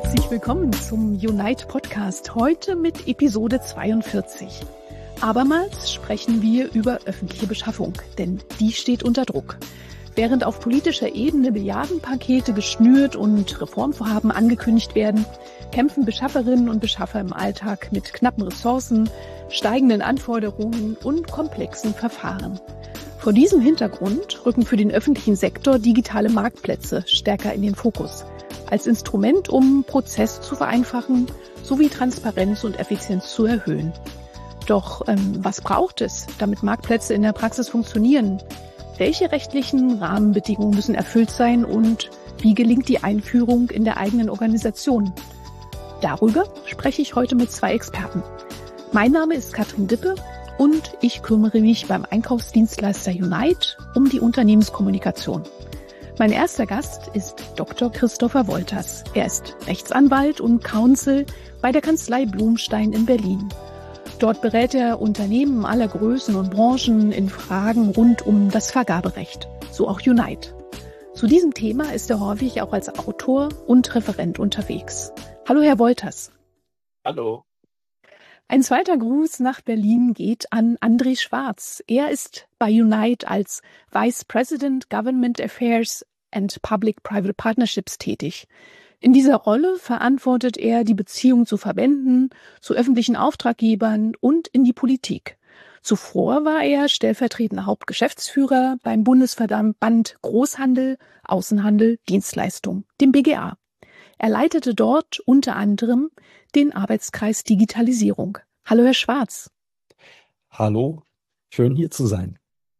Herzlich willkommen zum Unite Podcast, heute mit Episode 42. Abermals sprechen wir über öffentliche Beschaffung, denn die steht unter Druck. Während auf politischer Ebene Milliardenpakete geschnürt und Reformvorhaben angekündigt werden, kämpfen Beschafferinnen und Beschaffer im Alltag mit knappen Ressourcen, steigenden Anforderungen und komplexen Verfahren. Vor diesem Hintergrund rücken für den öffentlichen Sektor digitale Marktplätze stärker in den Fokus, als Instrument, um Prozess zu vereinfachen sowie Transparenz und Effizienz zu erhöhen. Doch was braucht es, damit Marktplätze in der Praxis funktionieren? Welche rechtlichen Rahmenbedingungen müssen erfüllt sein und wie gelingt die Einführung in der eigenen Organisation? Darüber spreche ich heute mit zwei Experten. Mein Name ist Katrin Dippe und ich kümmere mich beim Einkaufsdienstleister Unite um die Unternehmenskommunikation. Mein erster Gast ist Dr. Christopher Wolters. Er ist Rechtsanwalt und Counsel bei der Kanzlei Blumstein in Berlin. Dort berät er Unternehmen aller Größen und Branchen in Fragen rund um das Vergaberecht, so auch Unite. Zu diesem Thema ist er häufig auch als Autor und Referent unterwegs. Hallo, Herr Wolters. Hallo. Ein zweiter Gruß nach Berlin geht an André Schwarz. Er ist bei Unite als Vice President Government Affairs and Public-Private Partnerships tätig. In dieser Rolle verantwortet er die Beziehung zu Verbänden, zu öffentlichen Auftraggebern und in die Politik. Zuvor war er stellvertretender Hauptgeschäftsführer beim Bundesverband Großhandel, Außenhandel, Dienstleistung, dem BGA. Er leitete dort unter anderem den Arbeitskreis Digitalisierung. Hallo, Herr Schwarz. Hallo, schön hier zu sein.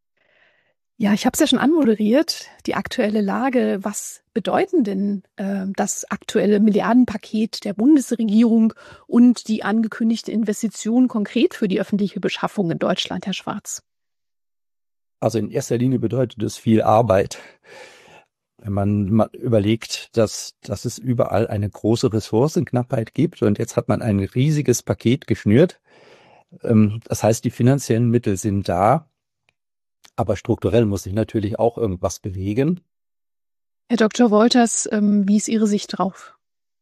Ja, ich habe es ja schon anmoderiert, die aktuelle Lage. Was bedeuten denn das aktuelle Milliardenpaket der Bundesregierung und die angekündigte Investition konkret für die öffentliche Beschaffung in Deutschland, Herr Schwarz? Also in erster Linie bedeutet es viel Arbeit. Wenn man mal überlegt, dass es überall eine große Ressourcenknappheit gibt und jetzt hat man ein riesiges Paket geschnürt. Das heißt, die finanziellen Mittel sind da. Aber strukturell muss sich natürlich auch irgendwas bewegen. Herr Dr. Wolters, wie ist Ihre Sicht drauf?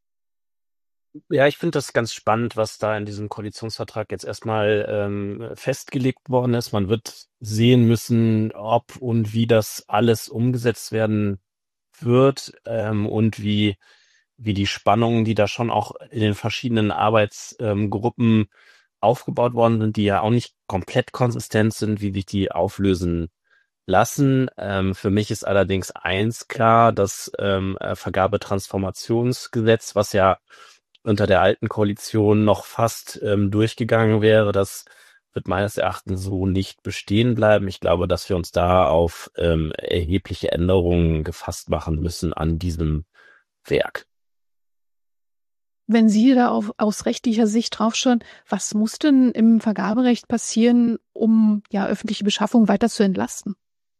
Ja, ich finde das ganz spannend, was da in diesem Koalitionsvertrag jetzt erstmal festgelegt worden ist. Man wird sehen müssen, ob und wie das alles umgesetzt werden wird und wie die Spannungen, die da schon auch in den verschiedenen Arbeitsgruppen aufgebaut worden sind, die ja auch nicht komplett konsistent sind, wie sich die auflösen lassen. Für mich ist allerdings eins klar, das Vergabetransformationsgesetz, was ja unter der alten Koalition noch fast durchgegangen wäre, das wird meines Erachtens so nicht bestehen bleiben. Ich glaube, dass wir uns da auf erhebliche Änderungen gefasst machen müssen an diesem Werk. Wenn Sie da aus rechtlicher Sicht draufschauen, was muss denn im Vergaberecht passieren, um ja öffentliche Beschaffung weiter zu entlasten?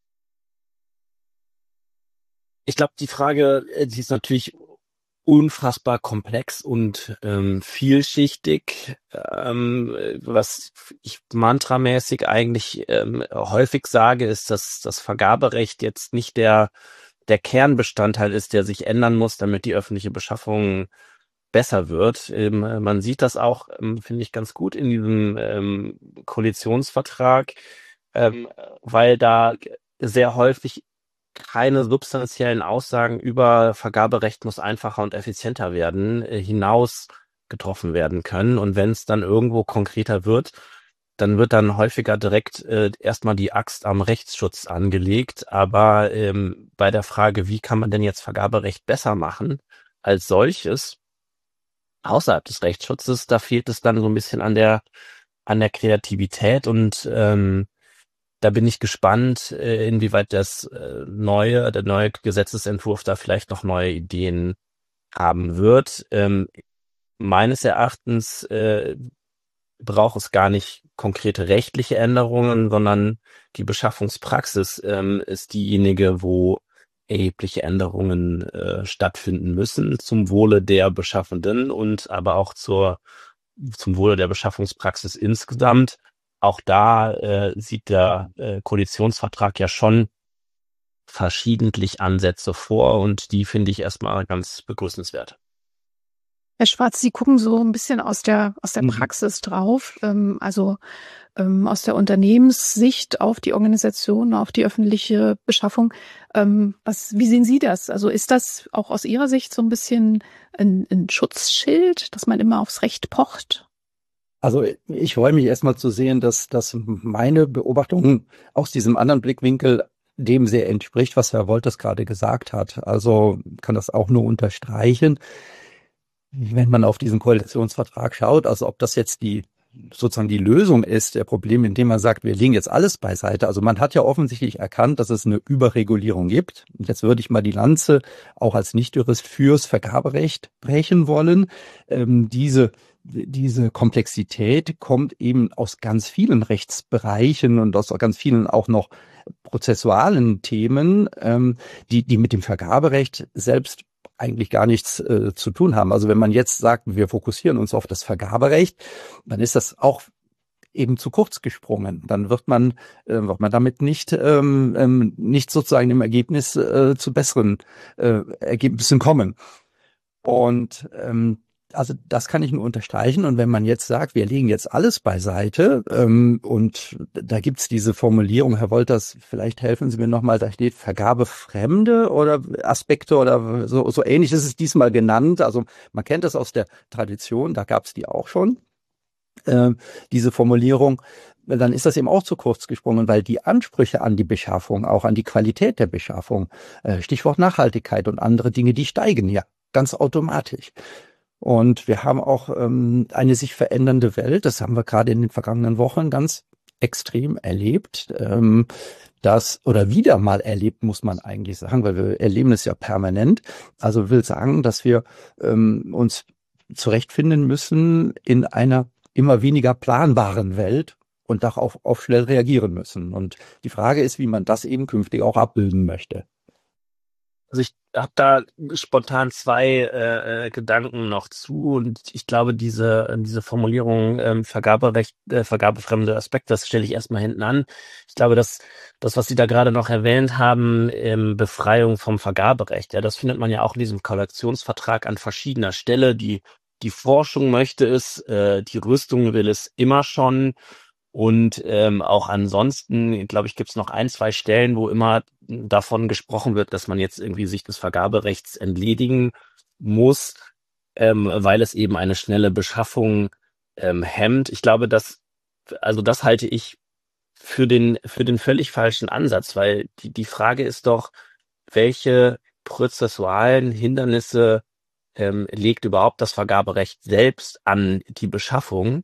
Ich glaube, die Frage, die ist natürlich unfassbar komplex und vielschichtig, was ich mantramäßig eigentlich häufig sage, ist, dass das Vergaberecht jetzt nicht der Kernbestandteil ist, der sich ändern muss, damit die öffentliche Beschaffung besser wird. Man sieht das auch, finde ich, ganz gut in diesem Koalitionsvertrag, weil da sehr häufig keine substanziellen Aussagen über Vergaberecht muss einfacher und effizienter werden, hinaus getroffen werden können. Und wenn es dann irgendwo konkreter wird, dann wird dann häufiger direkt erstmal die Axt am Rechtsschutz angelegt. Aber bei der Frage, wie kann man denn jetzt Vergaberecht besser machen als solches, außerhalb des Rechtsschutzes, da fehlt es dann so ein bisschen an der Kreativität und da bin ich gespannt, inwieweit der neue Gesetzesentwurf da vielleicht noch neue Ideen haben wird. Meines Erachtens braucht es gar nicht konkrete rechtliche Änderungen, sondern die Beschaffungspraxis ist diejenige, wo erhebliche Änderungen stattfinden müssen zum Wohle der Beschaffenden und aber auch zum Wohle der Beschaffungspraxis insgesamt. Auch da sieht der Koalitionsvertrag ja schon verschiedentlich Ansätze vor und die finde ich erstmal ganz begrüßenswert. Herr Schwarz, Sie gucken so ein bisschen aus der Mhm. Praxis drauf, aus der Unternehmenssicht auf die Organisation, auf die öffentliche Beschaffung. Wie sehen Sie das? Also ist das auch aus Ihrer Sicht so ein bisschen ein Schutzschild, dass man immer aufs Recht pocht? Also ich freue mich erstmal zu sehen, dass meine Beobachtung aus diesem anderen Blickwinkel dem sehr entspricht, was Herr Wolters gerade gesagt hat. Also kann das auch nur unterstreichen. Wenn man auf diesen Koalitionsvertrag schaut, also ob das jetzt sozusagen die Lösung ist, der Probleme, indem man sagt, wir legen jetzt alles beiseite. Also man hat ja offensichtlich erkannt, dass es eine Überregulierung gibt. Und jetzt würde ich mal die Lanze auch als Nichtjurist fürs Vergaberecht brechen wollen. Diese Komplexität kommt eben aus ganz vielen Rechtsbereichen und aus ganz vielen auch noch prozessualen Themen, die mit dem Vergaberecht selbst eigentlich gar nichts zu tun haben. Also wenn man jetzt sagt, wir fokussieren uns auf das Vergaberecht, dann ist das auch eben zu kurz gesprungen. Dann wird man damit nicht sozusagen im Ergebnis zu besseren Ergebnissen kommen. Und also das kann ich nur unterstreichen. Und wenn man jetzt sagt, wir legen jetzt alles beiseite, und da gibt's diese Formulierung, Herr Wolters, vielleicht helfen Sie mir nochmal, da steht Vergabefremde oder Aspekte oder so ähnlich ist es diesmal genannt. Also man kennt das aus der Tradition, da gab's die auch schon, diese Formulierung. Dann ist das eben auch zu kurz gesprungen, weil die Ansprüche an die Beschaffung, auch an die Qualität der Beschaffung, Stichwort Nachhaltigkeit und andere Dinge, die steigen ja ganz automatisch. Und wir haben auch eine sich verändernde Welt. Das haben wir gerade in den vergangenen Wochen ganz extrem erlebt. Oder wieder mal erlebt, muss man eigentlich sagen, weil wir erleben es ja permanent. Also will sagen, dass wir uns zurechtfinden müssen in einer immer weniger planbaren Welt und darauf auf schnell reagieren müssen. Und die Frage ist, wie man das eben künftig auch abbilden möchte. Also ich habe da spontan zwei Gedanken noch zu und ich glaube, diese Formulierung Vergaberecht, vergabefremde Aspekte, das stelle ich erstmal hinten an. Ich glaube, dass das, was Sie da gerade noch erwähnt haben, Befreiung vom Vergaberecht, ja, das findet man ja auch in diesem Koalitionsvertrag an verschiedener Stelle. Die Forschung möchte es, die Rüstung will es immer schon. Und auch ansonsten, glaube ich, gibt es noch ein, zwei Stellen, wo immer davon gesprochen wird, dass man jetzt irgendwie sich des Vergaberechts entledigen muss, weil es eben eine schnelle Beschaffung hemmt. Ich glaube, also das halte ich für den völlig falschen Ansatz, weil die Frage ist doch, welche prozessualen Hindernisse legt überhaupt das Vergaberecht selbst an die Beschaffung?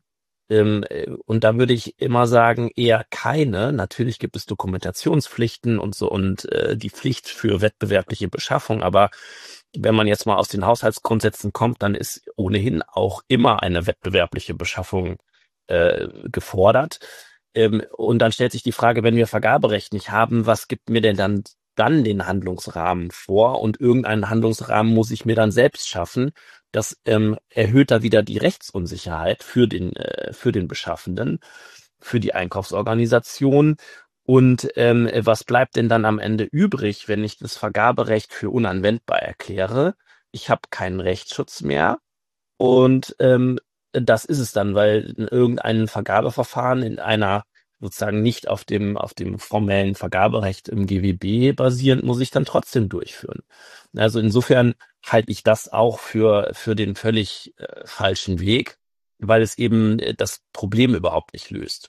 Und da würde ich immer sagen, eher keine. Natürlich gibt es Dokumentationspflichten und so und die Pflicht für wettbewerbliche Beschaffung, aber wenn man jetzt mal aus den Haushaltsgrundsätzen kommt, dann ist ohnehin auch immer eine wettbewerbliche Beschaffung gefordert. Und dann stellt sich die Frage, wenn wir Vergaberecht nicht haben, was gibt mir denn dann den Handlungsrahmen vor? Und irgendeinen Handlungsrahmen muss ich mir dann selbst schaffen. Das erhöht da wieder die Rechtsunsicherheit für den Beschaffenden, für die Einkaufsorganisation. Und was bleibt denn dann am Ende übrig, wenn ich das Vergaberecht für unanwendbar erkläre? Ich habe keinen Rechtsschutz mehr und das ist es dann, weil irgendein Vergabeverfahren in einer sozusagen nicht auf dem formellen Vergaberecht im GWB basierend, muss ich dann trotzdem durchführen. Also insofern halte ich das auch für den völlig falschen Weg, weil es eben das Problem überhaupt nicht löst.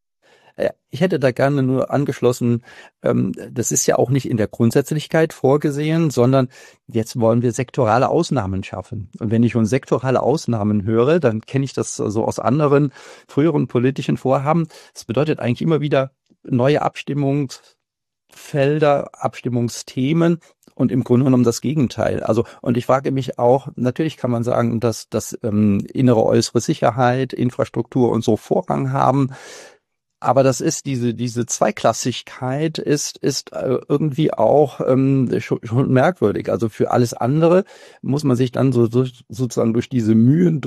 Ich hätte da gerne nur angeschlossen, das ist ja auch nicht in der Grundsätzlichkeit vorgesehen, sondern jetzt wollen wir sektorale Ausnahmen schaffen. Und wenn ich schon sektorale Ausnahmen höre, dann kenne ich das so aus anderen früheren politischen Vorhaben. Das bedeutet eigentlich immer wieder neue Abstimmungsfelder, Abstimmungsthemen und im Grunde genommen das Gegenteil. Also, und ich frage mich auch, natürlich kann man sagen, dass innere, äußere Sicherheit, Infrastruktur und so Vorrang haben. Aber das ist diese Zweiklassigkeit ist irgendwie auch schon merkwürdig. Also für alles andere muss man sich dann sozusagen durch diese Mühen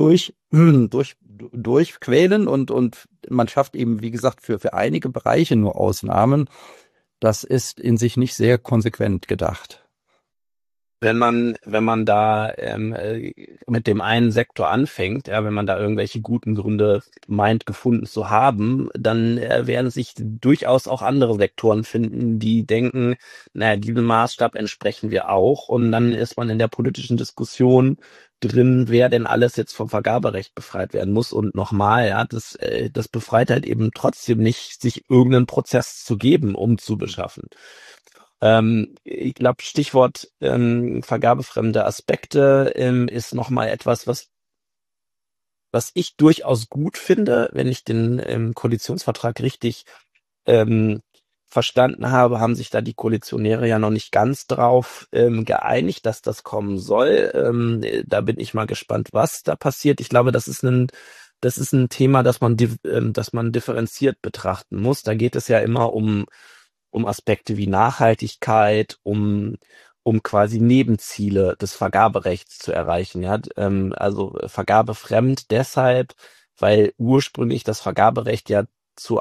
durchquälen und man schafft eben, wie gesagt, für einige Bereiche nur Ausnahmen. Das ist in sich nicht sehr konsequent gedacht. wenn man da mit dem einen Sektor anfängt, ja, wenn man da irgendwelche guten Gründe meint, gefunden zu haben, dann werden sich durchaus auch andere Sektoren finden, die denken, naja, diesem Maßstab entsprechen wir auch. Und dann ist man in der politischen Diskussion drin, wer denn alles jetzt vom Vergaberecht befreit werden muss. Und nochmal, ja, das befreit halt eben trotzdem nicht, sich irgendeinen Prozess zu geben, um zu beschaffen. Ich glaube, Stichwort vergabefremde Aspekte ist nochmal etwas, was ich durchaus gut finde, wenn ich den Koalitionsvertrag richtig ähm, verstanden habe, haben sich da die Koalitionäre ja noch nicht ganz drauf geeinigt, dass das kommen soll. Da bin ich mal gespannt, was da passiert. Ich glaube, das ist ein Thema, das man differenziert betrachten muss. Da geht es ja immer um Aspekte wie Nachhaltigkeit, um quasi Nebenziele des Vergaberechts zu erreichen. Ja, also vergabefremd deshalb, weil ursprünglich das Vergaberecht ja zu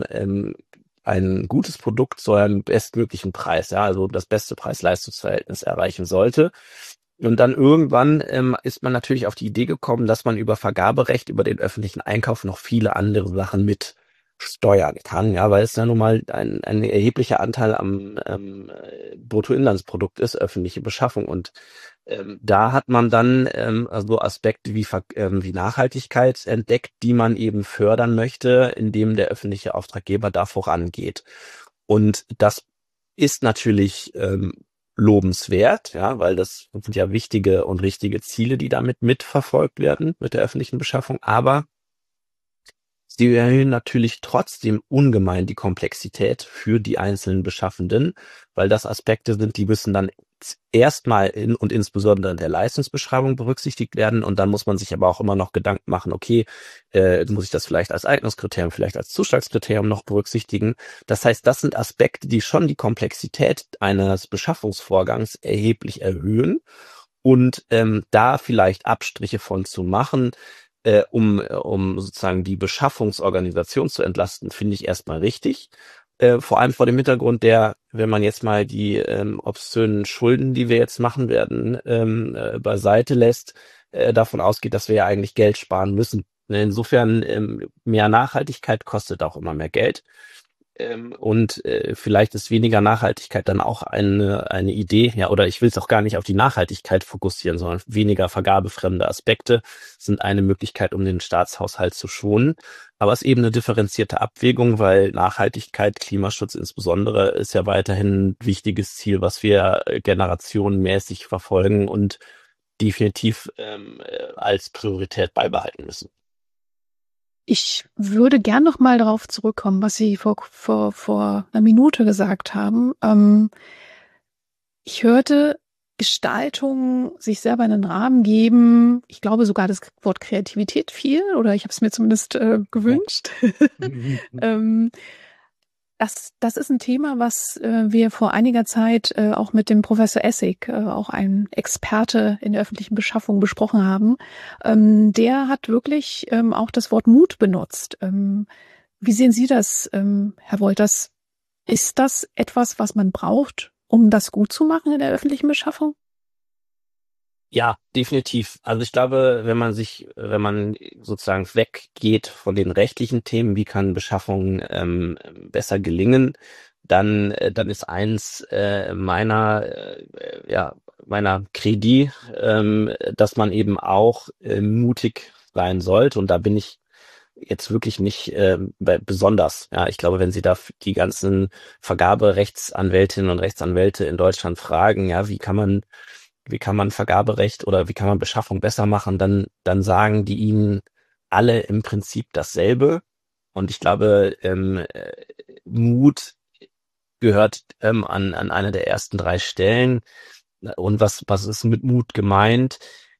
ein gutes Produkt zu einem bestmöglichen Preis, ja, also das beste Preis-Leistungs-Verhältnis erreichen sollte. Und dann irgendwann ist man natürlich auf die Idee gekommen, dass man über Vergaberecht, über den öffentlichen Einkauf noch viele andere Sachen mit steuern kann, ja, weil es ja nun mal ein erheblicher Anteil am Bruttoinlandsprodukt ist, öffentliche Beschaffung. Und da hat man dann also Aspekte wie Nachhaltigkeit entdeckt, die man eben fördern möchte, indem der öffentliche Auftraggeber da vorangeht. Und das ist natürlich lobenswert, ja, weil das sind ja wichtige und richtige Ziele, die damit mitverfolgt werden mit der öffentlichen Beschaffung. Aber sie erhöhen natürlich trotzdem ungemein die Komplexität für die einzelnen Beschaffenden, weil das Aspekte sind, die müssen dann erstmal und insbesondere in der Leistungsbeschreibung berücksichtigt werden. Und dann muss man sich aber auch immer noch Gedanken machen, okay, muss ich das vielleicht als Eignungskriterium, vielleicht als Zuschlagskriterium noch berücksichtigen? Das heißt, das sind Aspekte, die schon die Komplexität eines Beschaffungsvorgangs erheblich erhöhen. Und da vielleicht Abstriche von zu machen, um sozusagen die Beschaffungsorganisation zu entlasten, finde ich erstmal richtig. Vor allem vor dem Hintergrund wenn man jetzt mal die obszönen Schulden, die wir jetzt machen werden, beiseite lässt, davon ausgeht, dass wir ja eigentlich Geld sparen müssen. Insofern mehr Nachhaltigkeit kostet auch immer mehr Geld. Und vielleicht ist weniger Nachhaltigkeit dann auch eine Idee, ja, oder ich will es auch gar nicht auf die Nachhaltigkeit fokussieren, sondern weniger vergabefremde Aspekte sind eine Möglichkeit, um den Staatshaushalt zu schonen. Aber es ist eben eine differenzierte Abwägung, weil Nachhaltigkeit, Klimaschutz insbesondere, ist ja weiterhin ein wichtiges Ziel, was wir generationenmäßig verfolgen und definitiv als Priorität beibehalten müssen. Ich würde gern noch mal darauf zurückkommen, was Sie vor einer Minute gesagt haben. Ich hörte Gestaltung, sich selber einen Rahmen geben. Ich glaube sogar das Wort Kreativität fiel, oder ich habe es mir zumindest gewünscht. Das ist ein Thema, was wir vor einiger Zeit auch mit dem Professor Essig, auch ein Experte in der öffentlichen Beschaffung, besprochen haben. Der hat wirklich auch das Wort Mut benutzt. Wie sehen Sie das, Herr Wolters? Ist das etwas, was man braucht, um das gut zu machen in der öffentlichen Beschaffung? Ja, definitiv. Also ich glaube, wenn man sozusagen weggeht von den rechtlichen Themen, wie kann Beschaffung besser gelingen, dann ist eins meiner Credi, dass man eben auch mutig sein sollte. Und da bin ich jetzt wirklich nicht besonders. Ja, ich glaube, wenn Sie da die ganzen Vergaberechtsanwältinnen und Rechtsanwälte in Deutschland fragen, ja, wie kann man Vergaberecht oder wie kann man Beschaffung besser machen, dann sagen die ihnen alle im Prinzip dasselbe. Und ich glaube, Mut gehört an einer der ersten 3 Stellen. Und was ist mit Mut gemeint?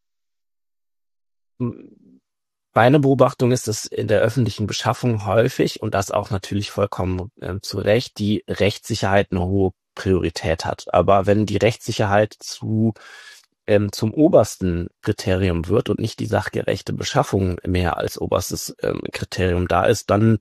Meine Beobachtung ist, dass in der öffentlichen Beschaffung häufig, und das auch natürlich vollkommen zu Recht, die Rechtssicherheit eine hohe Priorität hat. Aber wenn die Rechtssicherheit zum obersten Kriterium wird und nicht die sachgerechte Beschaffung mehr als oberstes Kriterium da ist, dann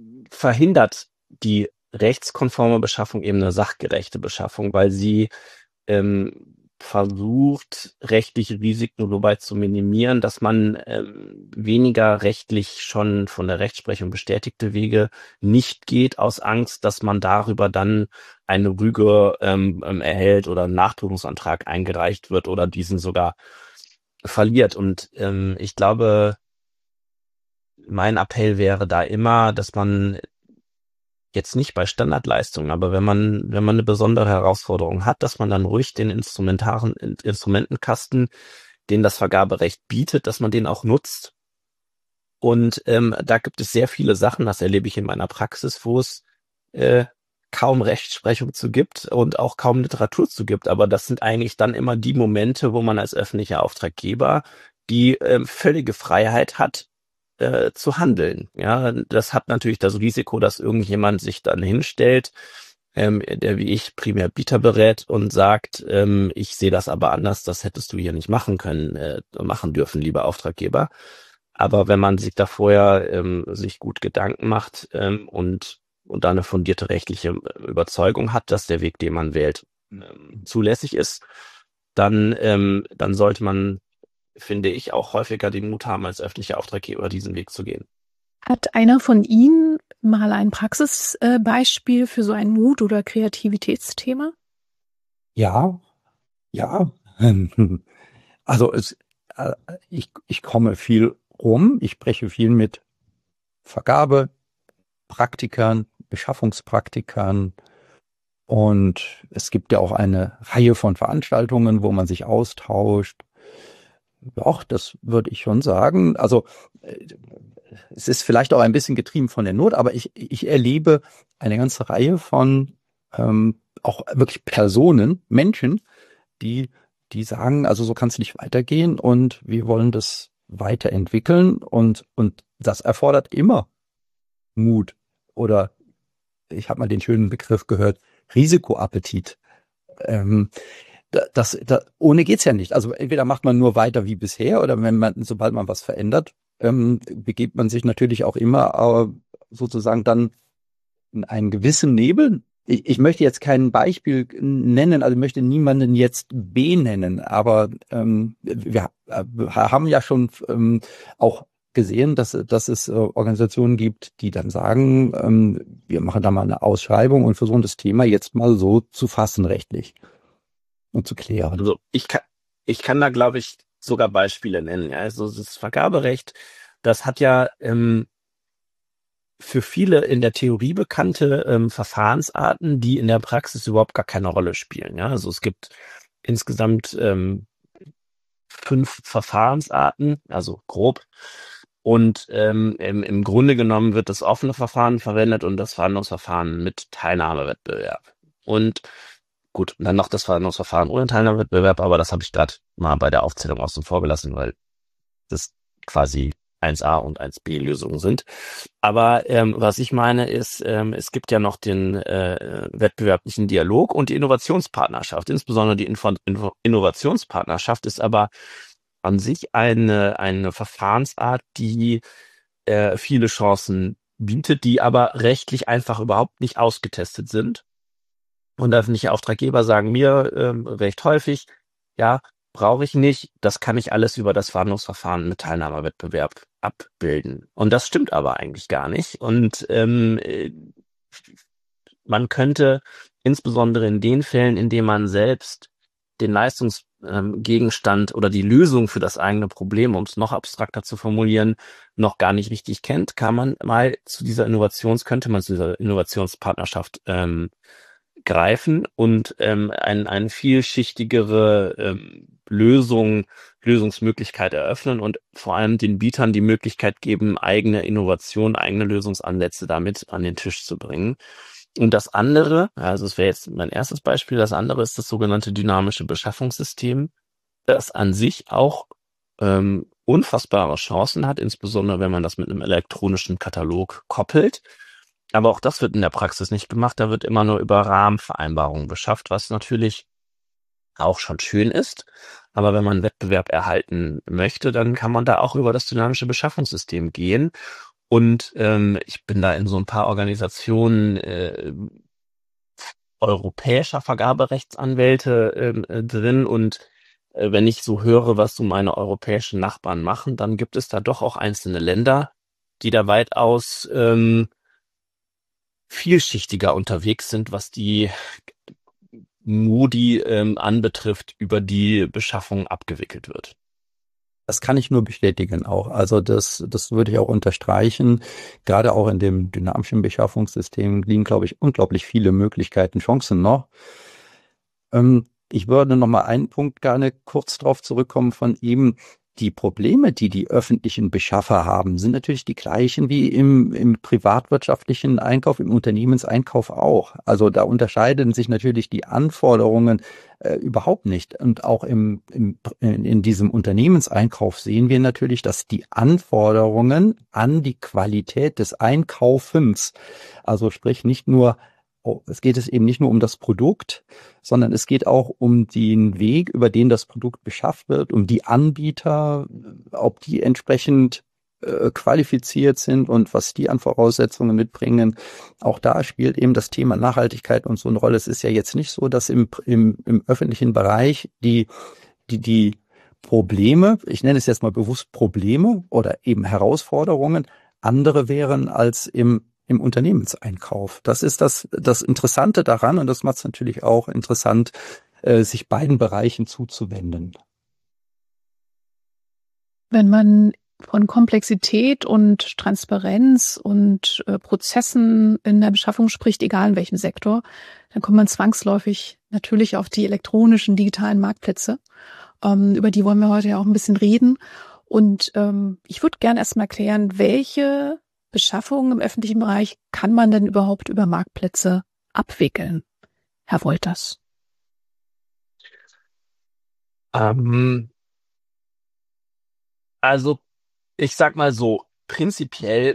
verhindert die rechtskonforme Beschaffung eben eine sachgerechte Beschaffung, weil sie versucht, rechtliche Risiken so weit zu minimieren, dass man weniger rechtlich schon von der Rechtsprechung bestätigte Wege nicht geht, aus Angst, dass man darüber dann eine Rüge erhält oder ein Nachprüfungsantrag eingereicht wird oder diesen sogar verliert. Und ich glaube, mein Appell wäre da immer, dass man jetzt nicht bei Standardleistungen, aber wenn man eine besondere Herausforderung hat, dass man dann ruhig den Instrumentenkasten, den das Vergaberecht bietet, dass man den auch nutzt. Und da gibt es sehr viele Sachen, das erlebe ich in meiner Praxis, wo es kaum Rechtsprechung zu gibt und auch kaum Literatur zu gibt. Aber das sind eigentlich dann immer die Momente, wo man als öffentlicher Auftraggeber die völlige Freiheit hat, zu handeln. Ja, das hat natürlich das Risiko, dass irgendjemand sich dann hinstellt, der wie ich primär Bieter berät und sagt, ich sehe das aber anders, das hättest du hier nicht machen können, machen dürfen, lieber Auftraggeber. Aber wenn man sich da vorher sich gut Gedanken macht und da eine fundierte rechtliche Überzeugung hat, dass der Weg, den man wählt, zulässig ist, dann sollte man, finde ich, auch häufiger den Mut haben, als öffentlicher Auftraggeber diesen Weg zu gehen. Hat einer von Ihnen mal ein Praxisbeispiel für so ein Mut- oder Kreativitätsthema? Ja. Also ich komme viel rum, ich spreche viel mit Vergabepraktikern, Beschaffungspraktikern, und es gibt ja auch eine Reihe von Veranstaltungen, wo man sich austauscht. Doch, das würde ich schon sagen. Also es ist vielleicht auch ein bisschen getrieben von der Not, aber ich erlebe eine ganze Reihe von auch wirklich Personen, Menschen, die sagen, also so kann es nicht weitergehen und wir wollen das weiterentwickeln, und das erfordert immer Mut, oder ich habe mal den schönen Begriff gehört, Risikoappetit. Ohne geht's ja nicht. Also entweder macht man nur weiter wie bisher, oder sobald man was verändert, begebt man sich natürlich auch immer sozusagen dann in einen gewissen Nebel. Ich möchte jetzt kein Beispiel nennen, also ich möchte niemanden jetzt benennen, aber wir haben ja schon auch gesehen, dass es Organisationen gibt, die dann sagen, wir machen da mal eine Ausschreibung und versuchen das Thema jetzt mal so zu fassen rechtlich und zu klären. Also ich kann da, glaube ich, sogar Beispiele nennen. Ja? Also das Vergaberecht, das hat ja für viele in der Theorie bekannte Verfahrensarten, die in der Praxis überhaupt gar keine Rolle spielen. Ja? Also es gibt insgesamt 5 Verfahrensarten, also grob. Und im Grunde genommen wird das offene Verfahren verwendet und das Verhandlungsverfahren mit Teilnahmewettbewerb. Und gut, dann noch das Verhandlungsverfahren ohne Teilnahmewettbewerb, aber das habe ich gerade mal bei der Aufzählung außen vor gelassen, weil das quasi 1a und 1b Lösungen sind. Aber was ich meine ist, es gibt ja noch den wettbewerblichen Dialog und die Innovationspartnerschaft. Insbesondere die Innovationspartnerschaft ist aber an sich eine Verfahrensart, die viele Chancen bietet, die aber rechtlich einfach überhaupt nicht ausgetestet sind. Und öffentliche Auftraggeber sagen mir recht häufig, ja, brauche ich nicht, das kann ich alles über das Verhandlungsverfahren mit Teilnahmewettbewerb abbilden. Und das stimmt aber eigentlich gar nicht. Und man könnte insbesondere in den Fällen, in denen man selbst den Leistungsgegenstand oder die Lösung für das eigene Problem, um es noch abstrakter zu formulieren, noch gar nicht richtig kennt, könnte man zu dieser Innovationspartnerschaft greifen und eine vielschichtigere Lösungsmöglichkeit eröffnen und vor allem den Bietern die Möglichkeit geben, eigene Innovationen, eigene Lösungsansätze damit an den Tisch zu bringen. Und das andere, also das wäre jetzt mein erstes Beispiel, das andere ist das sogenannte dynamische Beschaffungssystem, das an sich auch unfassbare Chancen hat, insbesondere wenn man das mit einem elektronischen Katalog koppelt. Aber auch das wird in der Praxis nicht gemacht. Da wird immer nur über Rahmenvereinbarungen beschafft, was natürlich auch schon schön ist. Aber wenn man Wettbewerb erhalten möchte, dann kann man da auch über das dynamische Beschaffungssystem gehen. Und ich bin da in so ein paar Organisationen europäischer Vergaberechtsanwälte drin und wenn ich so höre, was so meine europäischen Nachbarn machen, dann gibt es da doch auch einzelne Länder, die da weitaus vielschichtiger unterwegs sind, was die Modi anbetrifft, über die Beschaffung abgewickelt wird. Das kann ich nur bestätigen auch. Also das würde ich auch unterstreichen. Gerade auch in dem dynamischen Beschaffungssystem liegen, glaube ich, unglaublich viele Möglichkeiten, Chancen noch. Ich würde noch mal einen Punkt gerne kurz drauf zurückkommen von ihm. Die Probleme, die die öffentlichen Beschaffer haben, sind natürlich die gleichen wie im privatwirtschaftlichen Einkauf, im Unternehmenseinkauf auch. Also da unterscheiden sich natürlich die Anforderungen überhaupt nicht. Und auch in diesem Unternehmenseinkauf sehen wir natürlich, dass die Anforderungen an die Qualität des Einkaufens, also sprich nicht nur es geht eben nicht nur um das Produkt, sondern es geht auch um den Weg, über den das Produkt beschafft wird, um die Anbieter, ob die entsprechend qualifiziert sind und was die an Voraussetzungen mitbringen. Auch da spielt eben das Thema Nachhaltigkeit und so eine Rolle. Es ist ja jetzt nicht so, dass im öffentlichen Bereich die Probleme, ich nenne es jetzt mal bewusst Probleme oder eben Herausforderungen, andere wären als im Unternehmenseinkauf. Das ist das Interessante daran und das macht es natürlich auch interessant, sich beiden Bereichen zuzuwenden. Wenn man von Komplexität und Transparenz und Prozessen in der Beschaffung spricht, egal in welchem Sektor, dann kommt man zwangsläufig natürlich auf die elektronischen, digitalen Marktplätze. Über die wollen wir heute ja auch ein bisschen reden. Und ich würde gerne erstmal erklären, welche Beschaffung im öffentlichen Bereich kann man denn überhaupt über Marktplätze abwickeln? Herr Wolters. Also ich sag mal so, prinzipiell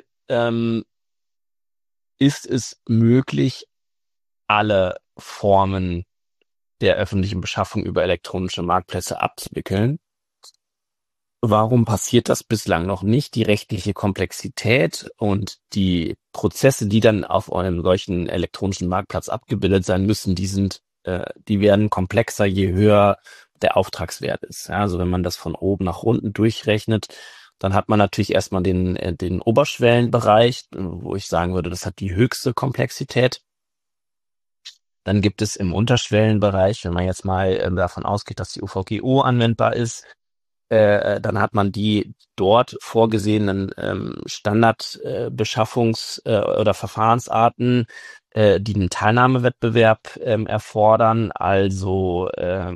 ist es möglich, alle Formen der öffentlichen Beschaffung über elektronische Marktplätze abzuwickeln. Warum passiert das bislang noch nicht? Die rechtliche Komplexität und die Prozesse, die dann auf einem solchen elektronischen Marktplatz abgebildet sein müssen, die werden komplexer, je höher der Auftragswert ist. Ja, also wenn man das von oben nach unten durchrechnet, dann hat man natürlich erstmal den Oberschwellenbereich, wo ich sagen würde, das hat die höchste Komplexität. Dann gibt es im Unterschwellenbereich, wenn man jetzt mal davon ausgeht, dass die UVGO anwendbar ist, dann hat man die dort vorgesehenen Standardbeschaffungs- oder Verfahrensarten, die einen Teilnahmewettbewerb erfordern, also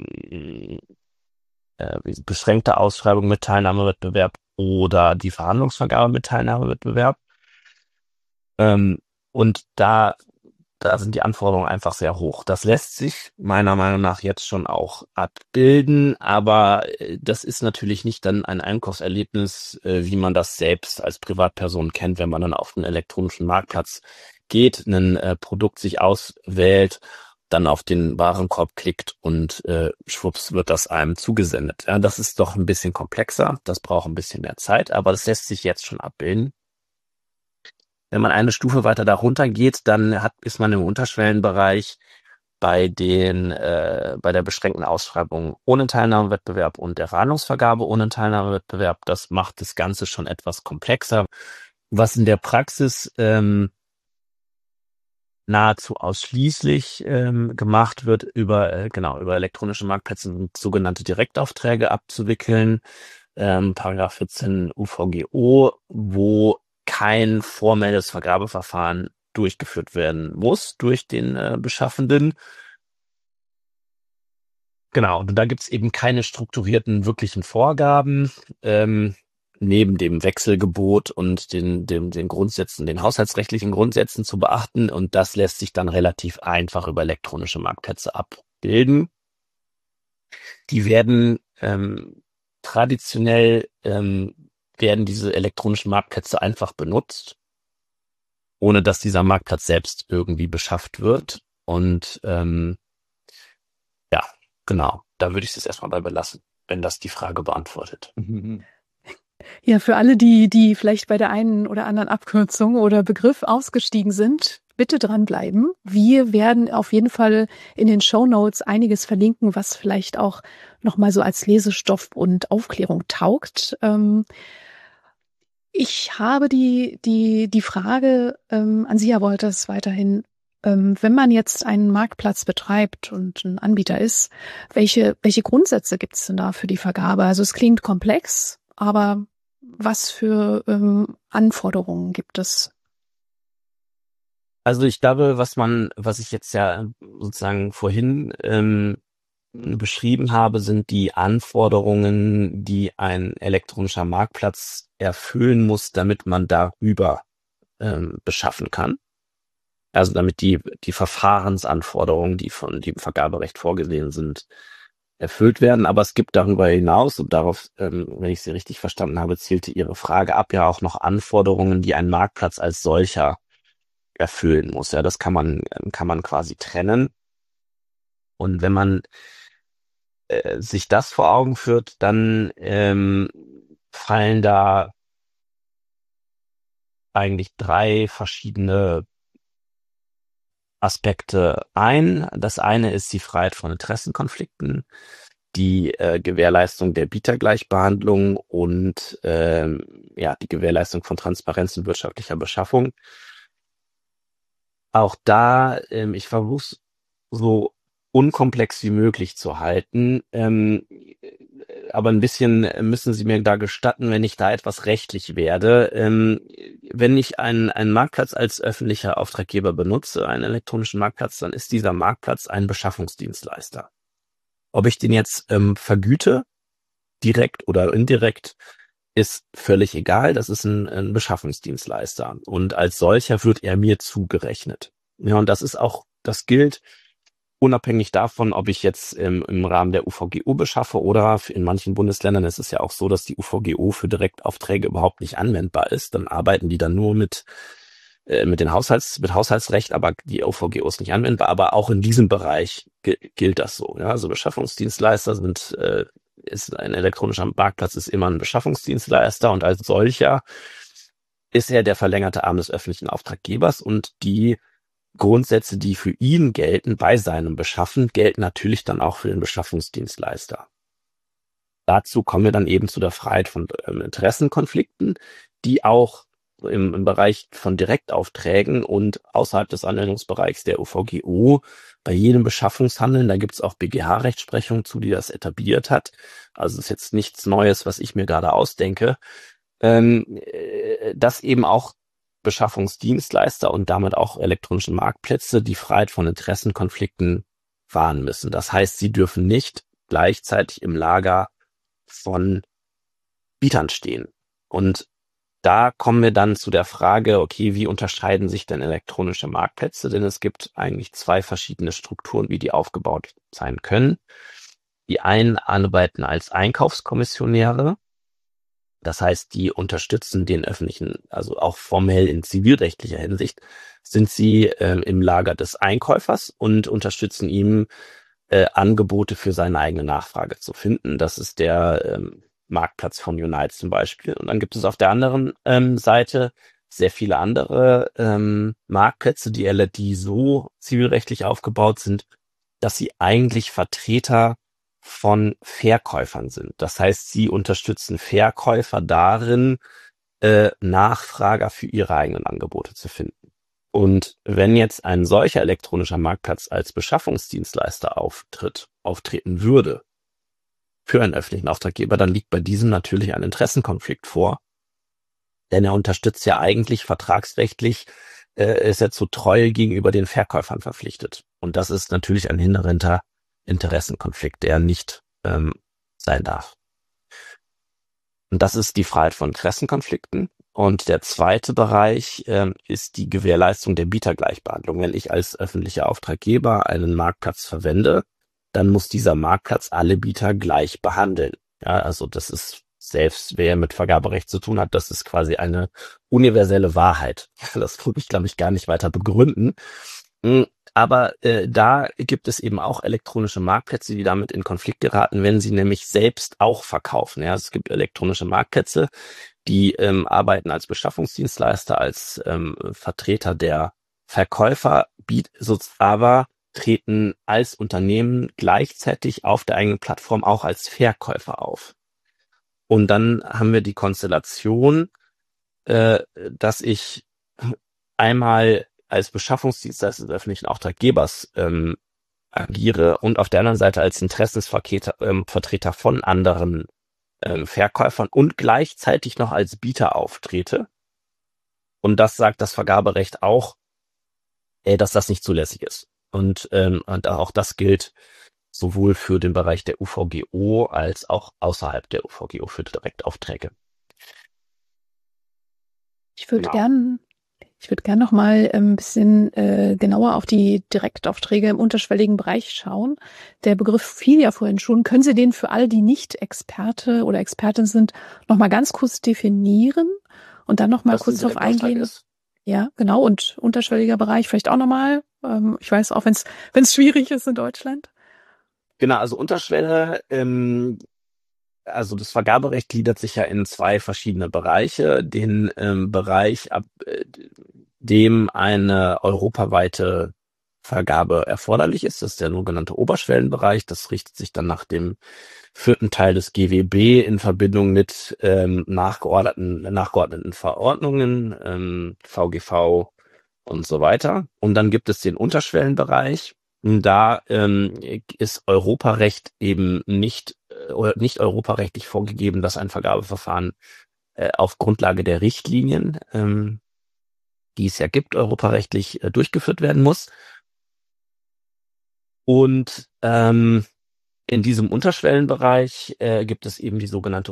beschränkte Ausschreibung mit Teilnahmewettbewerb oder die Verhandlungsvergabe mit Teilnahmewettbewerb. Und da sind die Anforderungen einfach sehr hoch. Das lässt sich meiner Meinung nach jetzt schon auch abbilden, aber das ist natürlich nicht dann ein Einkaufserlebnis, wie man das selbst als Privatperson kennt, wenn man dann auf einen elektronischen Marktplatz geht, ein Produkt sich auswählt, dann auf den Warenkorb klickt und schwupps wird das einem zugesendet. Ja, das ist doch ein bisschen komplexer, das braucht ein bisschen mehr Zeit, aber das lässt sich jetzt schon abbilden. Wenn man eine Stufe weiter darunter geht, dann ist man im Unterschwellenbereich bei der beschränkten Ausschreibung ohne Teilnahmewettbewerb und der Verhandlungsvergabe ohne Teilnahmewettbewerb. Das macht das Ganze schon etwas komplexer. Was in der Praxis nahezu ausschließlich gemacht wird, über elektronische Marktplätze und sogenannte Direktaufträge abzuwickeln. Paragraph 14 UVGO, wo kein formelles Vergabeverfahren durchgeführt werden muss durch den Beschaffenden. Genau, und da gibt's eben keine strukturierten wirklichen Vorgaben, neben dem Wechselgebot und den Grundsätzen, den haushaltsrechtlichen Grundsätzen zu beachten. Und das lässt sich dann relativ einfach über elektronische Marktplätze abbilden. Die werden traditionell werden diese elektronischen Marktplätze einfach benutzt, ohne dass dieser Marktplatz selbst irgendwie beschafft wird. Und ja, genau, da würde ich es erstmal bei belassen, wenn das die Frage beantwortet. Ja, für alle, die vielleicht bei der einen oder anderen Abkürzung oder Begriff ausgestiegen sind, bitte dranbleiben. Wir werden auf jeden Fall in den Shownotes einiges verlinken, was vielleicht auch nochmal so als Lesestoff und Aufklärung taugt. Ich habe die Frage an Sie, Herr Wolters, weiterhin. Wenn man jetzt einen Marktplatz betreibt und ein Anbieter ist, welche Grundsätze gibt es denn da für die Vergabe? Also es klingt komplex, aber was für Anforderungen gibt es? Also ich glaube, was ich jetzt ja sozusagen vorhin beschrieben habe, sind die Anforderungen, die ein elektronischer Marktplatz erfüllen muss, damit man darüber beschaffen kann. Also damit die Verfahrensanforderungen, die im Vergaberecht vorgesehen sind, erfüllt werden. Aber es gibt darüber hinaus, und darauf, wenn ich Sie richtig verstanden habe, zielte Ihre Frage ab, ja auch noch Anforderungen, die ein Marktplatz als solcher erfüllen muss. Ja, das kann man quasi trennen. Und wenn man sich das vor Augen führt, dann fallen da eigentlich 3 verschiedene Aspekte ein. Das eine ist die Freiheit von Interessenkonflikten, die Gewährleistung der Bietergleichbehandlung und die Gewährleistung von Transparenz und wirtschaftlicher Beschaffung. Auch da, ich versuche so unkomplex wie möglich zu halten, aber ein bisschen müssen Sie mir da gestatten, wenn ich da etwas rechtlich werde. Wenn ich einen Marktplatz als öffentlicher Auftraggeber benutze, einen elektronischen Marktplatz, dann ist dieser Marktplatz ein Beschaffungsdienstleister. Ob ich den jetzt vergüte, direkt oder indirekt, ist völlig egal. Das ist ein Beschaffungsdienstleister. Und als solcher wird er mir zugerechnet. Ja, und das gilt unabhängig davon, ob ich jetzt im Rahmen der UVGO beschaffe oder in manchen Bundesländern ist es ja auch so, dass die UVGO für Direktaufträge überhaupt nicht anwendbar ist. Dann arbeiten die dann nur mit Haushaltsrecht, aber die UVGO ist nicht anwendbar. Aber auch in diesem Bereich gilt das so. Ja, also Beschaffungsdienstleister ist ein elektronischer Marktplatz ist immer ein Beschaffungsdienstleister und als solcher ist er der verlängerte Arm des öffentlichen Auftraggebers und die Grundsätze, die für ihn gelten bei seinem Beschaffen, gelten natürlich dann auch für den Beschaffungsdienstleister. Dazu kommen wir dann eben zu der Freiheit von Interessenkonflikten, die auch im Bereich von Direktaufträgen und außerhalb des Anwendungsbereichs der UVGO bei jedem Beschaffungshandeln, da gibt es auch BGH-Rechtsprechung zu, die das etabliert hat. Also es ist jetzt nichts Neues, was ich mir gerade ausdenke, dass eben auch Beschaffungsdienstleister und damit auch elektronischen Marktplätze die Freiheit von Interessenkonflikten wahren müssen. Das heißt, sie dürfen nicht gleichzeitig im Lager von Bietern stehen. Und da kommen wir dann zu der Frage, okay, wie unterscheiden sich denn elektronische Marktplätze? Denn es gibt eigentlich 2 verschiedene Strukturen, wie die aufgebaut sein können. Die einen arbeiten als Einkaufskommissionäre. Das heißt, die unterstützen den öffentlichen, also auch formell in zivilrechtlicher Hinsicht, sind sie im Lager des Einkäufers und unterstützen ihm, Angebote für seine eigene Nachfrage zu finden. Das ist der Marktplatz von Unite zum Beispiel. Und dann gibt es auf der anderen Seite sehr viele andere Marktplätze, die so zivilrechtlich aufgebaut sind, dass sie eigentlich Vertreter von Verkäufern sind. Das heißt, sie unterstützen Verkäufer darin, Nachfrager für ihre eigenen Angebote zu finden. Und wenn jetzt ein solcher elektronischer Marktplatz als Beschaffungsdienstleister auftreten würde für einen öffentlichen Auftraggeber, dann liegt bei diesem natürlich ein Interessenkonflikt vor, denn er unterstützt ja eigentlich vertragsrechtlich, ist er zu Treue gegenüber den Verkäufern verpflichtet. Und das ist natürlich ein inhärenter Interessenkonflikt, der nicht sein darf. Und das ist die Freiheit von Interessenkonflikten. Und der zweite Bereich ist die Gewährleistung der Bietergleichbehandlung. Wenn ich als öffentlicher Auftraggeber einen Marktplatz verwende, dann muss dieser Marktplatz alle Bieter gleich behandeln. Ja, also das ist, selbst wer mit Vergaberecht zu tun hat, das ist quasi eine universelle Wahrheit. Das tue ich, glaube ich, gar nicht weiter begründen. Aber da gibt es eben auch elektronische Marktplätze, die damit in Konflikt geraten, wenn sie nämlich selbst auch verkaufen. Ja, es gibt elektronische Marktplätze, die arbeiten als Beschaffungsdienstleister, als Vertreter der Verkäufer aber treten als Unternehmen gleichzeitig auf der eigenen Plattform auch als Verkäufer auf. Und dann haben wir die Konstellation, dass ich einmal als Beschaffungsdienstleister des öffentlichen Auftraggebers agiere und auf der anderen Seite als Interessensvertreter von anderen Verkäufern und gleichzeitig noch als Bieter auftrete. Und das sagt das Vergaberecht auch, dass das nicht zulässig ist. Und auch das gilt sowohl für den Bereich der UVGO als auch außerhalb der UVGO für Direktaufträge. Ich würde gern noch mal ein bisschen genauer auf die Direktaufträge im unterschwelligen Bereich schauen. Der Begriff fiel ja vorhin schon. Können Sie den für alle, die nicht Experte oder Expertin sind, noch mal ganz kurz definieren und dann noch mal kurz darauf eingehen? Ja, genau. Und unterschwelliger Bereich vielleicht auch noch mal. Ich weiß auch, wenn es schwierig ist in Deutschland. Genau, also Unterschwelle, also das Vergaberecht gliedert sich ja in zwei verschiedene Bereiche. Den Bereich, ab dem eine europaweite Vergabe erforderlich ist, das ist der sogenannte Oberschwellenbereich. Das richtet sich dann nach dem 4. Teil des GWB in Verbindung mit nachgeordneten Verordnungen, VGV und so weiter. Und dann gibt es den Unterschwellenbereich. Da ist Europarecht eben nicht europarechtlich vorgegeben, dass ein Vergabeverfahren auf Grundlage der Richtlinien, die es ja gibt, europarechtlich durchgeführt werden muss. Und in diesem Unterschwellenbereich gibt es eben die sogenannte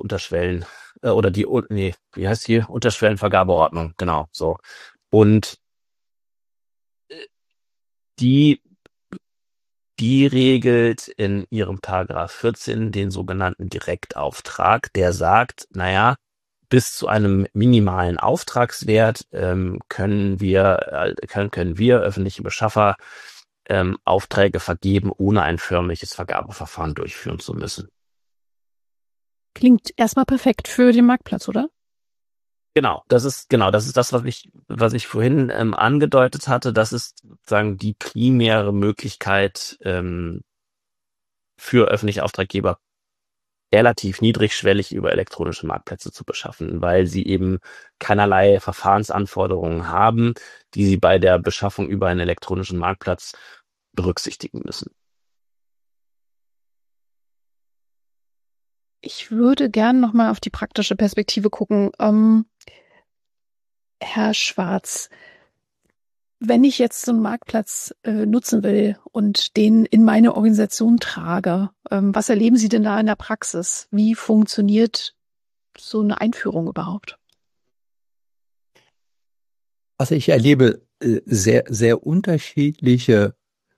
Unterschwellenvergabeordnung, genau, so. Und die regelt in ihrem Paragraph 14 den sogenannten Direktauftrag, der sagt, bis zu einem minimalen Auftragswert können wir öffentliche Beschaffer Aufträge vergeben, ohne ein förmliches Vergabeverfahren durchführen zu müssen. Klingt erstmal perfekt für den Marktplatz, oder? Genau, das ist das, was ich vorhin angedeutet hatte. Das ist sozusagen die primäre Möglichkeit für öffentliche Auftraggeber, relativ niedrigschwellig über elektronische Marktplätze zu beschaffen, weil sie eben keinerlei Verfahrensanforderungen haben, die sie bei der Beschaffung über einen elektronischen Marktplatz berücksichtigen müssen. Ich würde gern noch mal auf die praktische Perspektive gucken. Herr Schwarz, wenn ich jetzt so einen Marktplatz nutzen will und den in meine Organisation trage, was erleben Sie denn da in der Praxis? Wie funktioniert so eine Einführung überhaupt? Also ich erlebe sehr, sehr unterschiedliche,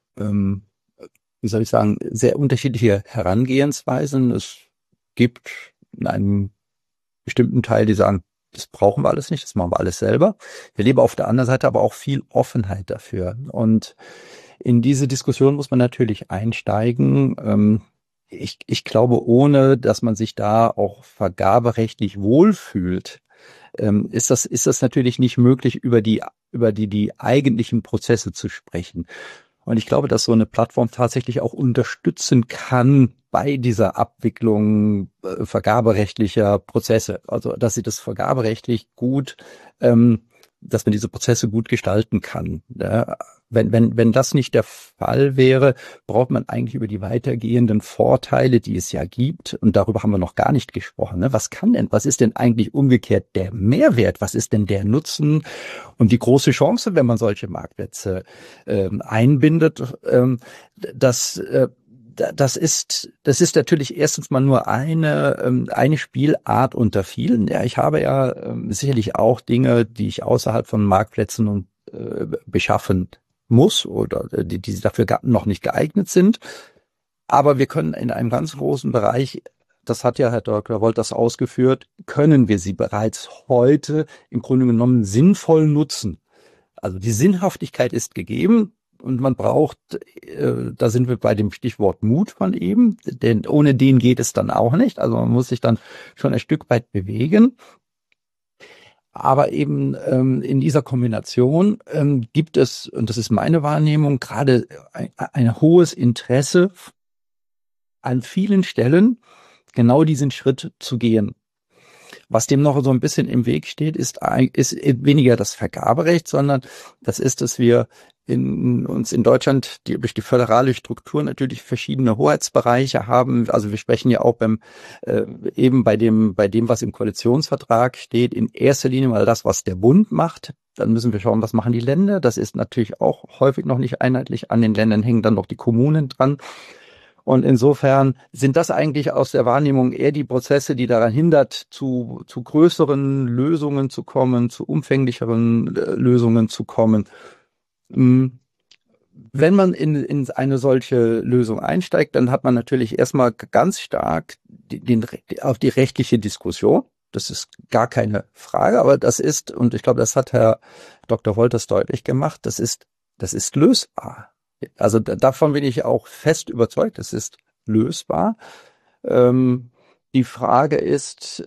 sehr unterschiedliche Herangehensweisen. Es gibt in einem bestimmten Teil, die sagen, das brauchen wir alles nicht, das machen wir alles selber. Ich erlebe auf der anderen Seite aber auch viel Offenheit dafür. Und in diese Diskussion muss man natürlich einsteigen. Ich glaube, ohne dass man sich da auch vergaberechtlich wohlfühlt, ist das natürlich nicht möglich, über die eigentlichen Prozesse zu sprechen. Und ich glaube, dass so eine Plattform tatsächlich auch unterstützen kann bei dieser Abwicklung vergaberechtlicher Prozesse. Also, dass sie das vergaberechtlich gut, dass man diese Prozesse gut gestalten kann. Ja, wenn das nicht der Fall wäre, braucht man eigentlich über die weitergehenden Vorteile, die es ja gibt, und darüber haben wir noch gar nicht gesprochen. Ne? Was ist denn eigentlich umgekehrt der Mehrwert? Was ist denn der Nutzen und die große Chance, wenn man solche Marktplätze einbindet? Das ist natürlich erstens mal nur eine Spielart unter vielen. Ja, ich habe ja sicherlich auch Dinge, die ich außerhalb von Marktplätzen beschaffen muss oder die dafür noch nicht geeignet sind. Aber wir können in einem ganz großen Bereich, das hat ja Herr Dr. Wolters ausgeführt, können wir sie bereits heute im Grunde genommen sinnvoll nutzen. Also die Sinnhaftigkeit ist gegeben. Und man braucht, da sind wir bei dem Stichwort Mut von eben, denn ohne den geht es dann auch nicht. Also man muss sich dann schon ein Stück weit bewegen. Aber eben in dieser Kombination gibt es, und das ist meine Wahrnehmung, gerade ein hohes Interesse an vielen Stellen, genau diesen Schritt zu gehen. Was dem noch so ein bisschen im Weg steht, ist weniger das Vergaberecht, sondern das ist, dass wir uns in Deutschland durch die föderale Struktur natürlich verschiedene Hoheitsbereiche haben. Also wir sprechen ja auch eben bei dem, was im Koalitionsvertrag steht, in erster Linie mal das, was der Bund macht. Dann müssen wir schauen, was machen die Länder. Das ist natürlich auch häufig noch nicht einheitlich. An den Ländern hängen dann noch die Kommunen dran. Und insofern sind das eigentlich aus der Wahrnehmung eher die Prozesse, die daran hindert, zu größeren Lösungen zu kommen, zu umfänglicheren Lösungen zu kommen. Wenn man in eine solche Lösung einsteigt, dann hat man natürlich erstmal ganz stark auf die rechtliche Diskussion. Das ist gar keine Frage, aber das ist, und ich glaube, das hat Herr Dr. Wolters deutlich gemacht, das ist lösbar. Also davon bin ich auch fest überzeugt, es ist lösbar. Die Frage ist,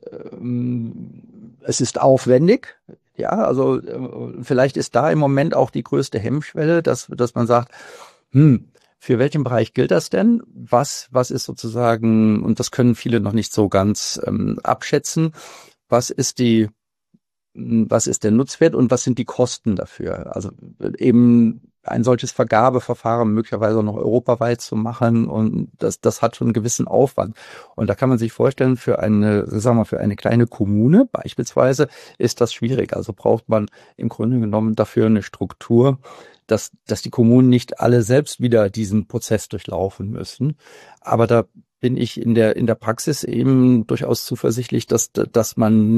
es ist aufwendig. Ja, also vielleicht ist da im Moment auch die größte Hemmschwelle, dass man sagt, für welchen Bereich gilt das denn? Was ist sozusagen, und das können viele noch nicht so ganz abschätzen, was ist der Nutzwert und was sind die Kosten dafür? Also eben ein solches Vergabeverfahren möglicherweise noch europaweit zu machen, und das hat schon einen gewissen Aufwand. Und da kann man sich vorstellen, für eine kleine Kommune beispielsweise ist das schwierig. Also braucht man im Grunde genommen dafür eine Struktur, dass die Kommunen nicht alle selbst wieder diesen Prozess durchlaufen müssen. Aber da bin ich in der Praxis eben durchaus zuversichtlich, dass das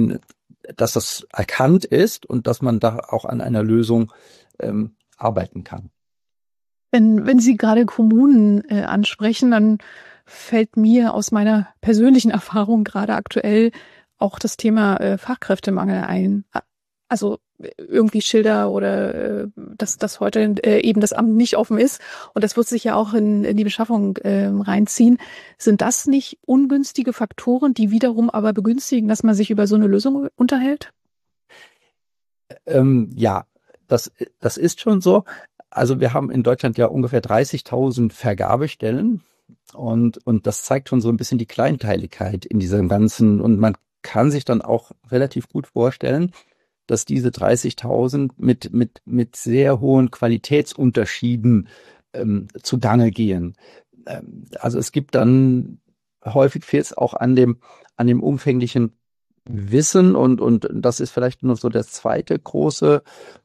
erkannt ist und dass man da auch an einer Lösung arbeiten kann. Wenn Sie gerade Kommunen ansprechen, dann fällt mir aus meiner persönlichen Erfahrung gerade aktuell auch das Thema Fachkräftemangel ein. Also irgendwie Schilder oder dass heute eben das Amt nicht offen ist, und das wird sich ja auch in die Beschaffung reinziehen. Sind das nicht ungünstige Faktoren, die wiederum aber begünstigen, dass man sich über so eine Lösung unterhält? Ja, das ist schon so. Also wir haben in Deutschland ja ungefähr 30.000 Vergabestellen, und das zeigt schon so ein bisschen die Kleinteiligkeit in diesem Ganzen, und man kann sich dann auch relativ gut vorstellen, dass diese 30.000 mit sehr hohen Qualitätsunterschieden zugange gehen. Also es gibt dann häufig fehlt es auch an dem umfänglichen Wissen, und das ist vielleicht noch so der zweite große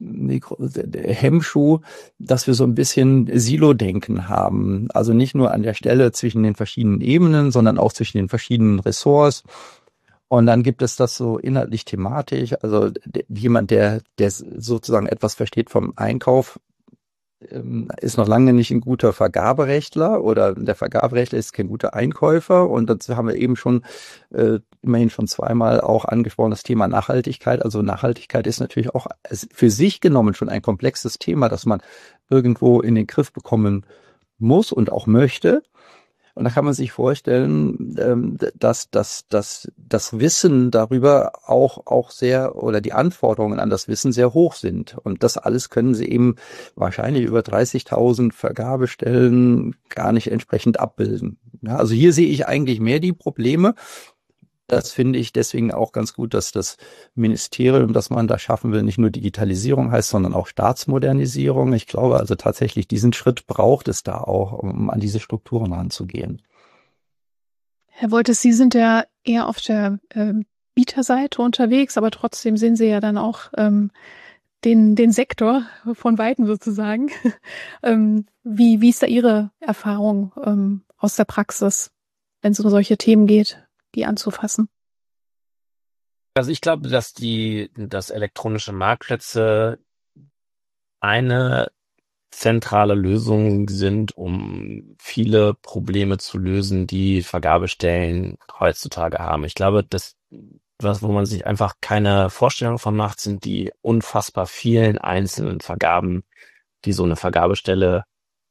Hemmschuh, dass wir so ein bisschen Silo-Denken haben. Also nicht nur an der Stelle zwischen den verschiedenen Ebenen, sondern auch zwischen den verschiedenen Ressorts. Und dann gibt es das so inhaltlich thematisch. Also jemand, der sozusagen etwas versteht vom Einkauf, ist noch lange nicht ein guter Vergaberechtler, oder der Vergaberechtler ist kein guter Einkäufer. Und dazu haben wir eben schon immerhin schon zweimal auch angesprochen, das Thema Nachhaltigkeit. Also Nachhaltigkeit ist natürlich auch für sich genommen schon ein komplexes Thema, das man irgendwo in den Griff bekommen muss und auch möchte. Und da kann man sich vorstellen, dass das Wissen darüber auch sehr, oder die Anforderungen an das Wissen sehr hoch sind. Und das alles können Sie eben wahrscheinlich über 30.000 Vergabestellen gar nicht entsprechend abbilden. Ja, also hier sehe ich eigentlich mehr die Probleme. Das finde ich deswegen auch ganz gut, dass das Ministerium, das man da schaffen will, nicht nur Digitalisierung heißt, sondern auch Staatsmodernisierung. Ich glaube also tatsächlich, diesen Schritt braucht es da auch, um an diese Strukturen ranzugehen. Herr Wolters, Sie sind ja eher auf der Bieterseite unterwegs, aber trotzdem sehen Sie ja dann auch den Sektor von Weitem sozusagen. Wie ist da Ihre Erfahrung aus der Praxis, wenn es um solche Themen geht, die anzufassen? Also ich glaube, dass elektronische Marktplätze eine zentrale Lösung sind, um viele Probleme zu lösen, die Vergabestellen heutzutage haben. Ich glaube, wo man sich einfach keine Vorstellung von macht, sind die unfassbar vielen einzelnen Vergaben, die so eine Vergabestelle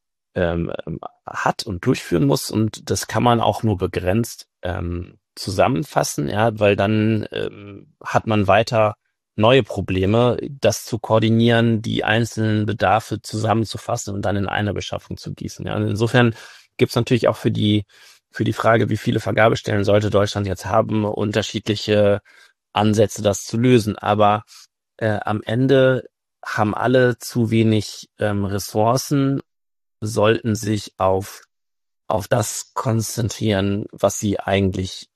hat und durchführen muss. Und das kann man auch nur begrenzt zusammenfassen, ja, weil dann hat man weiter neue Probleme, das zu koordinieren, die einzelnen Bedarfe zusammenzufassen und dann in eine Beschaffung zu gießen. Ja, und insofern gibt es natürlich auch für die Frage, wie viele Vergabestellen sollte Deutschland jetzt haben, unterschiedliche Ansätze, das zu lösen. Aber am Ende haben alle zu wenig Ressourcen, sollten sich auf das konzentrieren, was sie eigentlich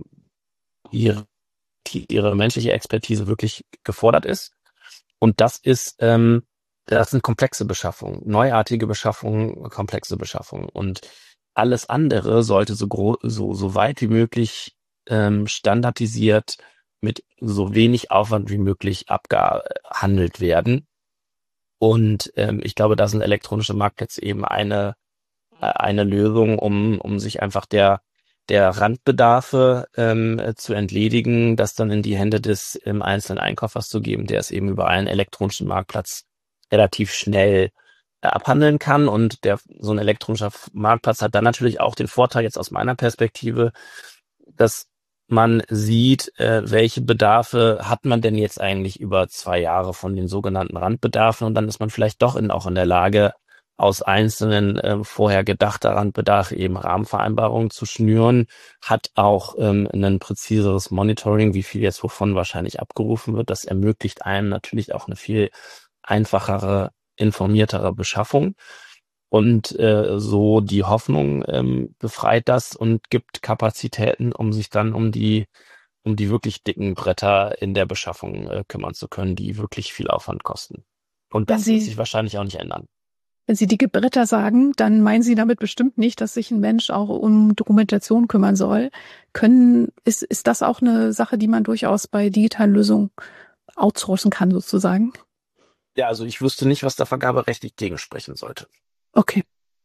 ihre menschliche Expertise wirklich gefordert ist. Und das sind komplexe Beschaffungen, neuartige Beschaffungen, komplexe Beschaffungen. Und alles andere sollte so weit wie möglich standardisiert mit so wenig Aufwand wie möglich abgehandelt werden. Und ich glaube, da sind elektronische Marktplätze eben eine Lösung, um sich einfach der Randbedarfe zu entledigen, das dann in die Hände des einzelnen Einkäufers zu geben, der es eben über einen elektronischen Marktplatz relativ schnell abhandeln kann. Und so ein elektronischer Marktplatz hat dann natürlich auch den Vorteil, jetzt aus meiner Perspektive, dass man sieht, welche Bedarfe hat man denn jetzt eigentlich über 2 Jahre von den sogenannten Randbedarfen, und dann ist man vielleicht doch auch in der Lage, aus einzelnen vorher gedachter Randbedarfe eben Rahmenvereinbarungen zu schnüren, hat auch ein präziseres Monitoring, wie viel jetzt wovon wahrscheinlich abgerufen wird. Das ermöglicht einem natürlich auch eine viel einfachere, informiertere Beschaffung. Und so die Hoffnung befreit das und gibt Kapazitäten, um sich dann um die wirklich dicken Bretter in der Beschaffung kümmern zu können, die wirklich viel Aufwand kosten. Und das wird sich wahrscheinlich auch nicht ändern. Wenn Sie dicke Bretter sagen, dann meinen Sie damit bestimmt nicht, dass sich ein Mensch auch um Dokumentation kümmern soll. Ist das auch eine Sache, die man durchaus bei digitalen Lösungen outsourcen kann, sozusagen? Ja, also ich wüsste nicht, was da vergaberechtlich gegensprechen sollte. Okay.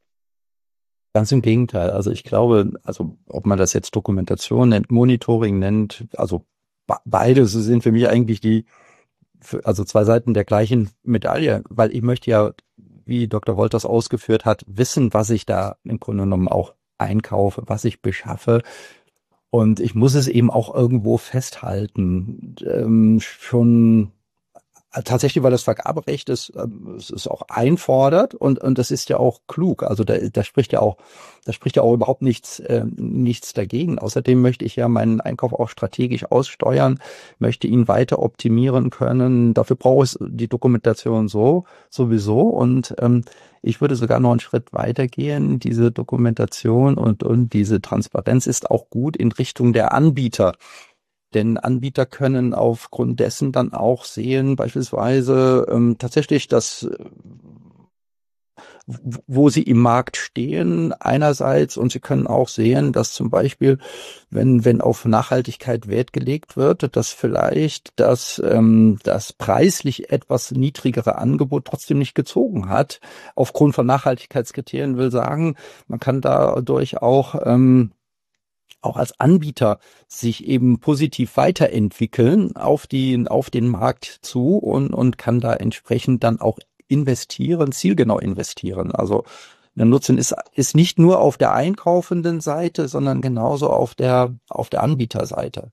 Ganz im Gegenteil. Also ich glaube, ob man das jetzt Dokumentation nennt, Monitoring nennt, also beides sind für mich eigentlich zwei Seiten der gleichen Medaille, weil ich möchte ja, wie Dr. Wolters ausgeführt hat, wissen, was ich da im Grunde genommen auch einkaufe, was ich beschaffe. Und ich muss es eben auch irgendwo festhalten. Schon tatsächlich, weil das Vergaberecht es ist auch einfordert und das ist ja auch klug. Also da spricht ja auch überhaupt nichts dagegen. Außerdem möchte ich ja meinen Einkauf auch strategisch aussteuern, möchte ihn weiter optimieren können. Dafür brauche ich die Dokumentation sowieso. Und ich würde sogar noch einen Schritt weiter gehen. Diese Dokumentation und diese Transparenz ist auch gut in Richtung der Anbieter. Denn Anbieter können aufgrund dessen dann auch sehen, beispielsweise tatsächlich wo sie im Markt stehen einerseits, und sie können auch sehen, dass zum Beispiel, wenn auf Nachhaltigkeit Wert gelegt wird, dass vielleicht das preislich etwas niedrigere Angebot trotzdem nicht gezogen hat. Aufgrund von Nachhaltigkeitskriterien will sagen, man kann dadurch auch als Anbieter sich eben positiv weiterentwickeln auf den Markt zu und kann da entsprechend dann auch investieren, zielgenau investieren. Also der Nutzen ist nicht nur auf der einkaufenden Seite, sondern genauso auf der Anbieterseite.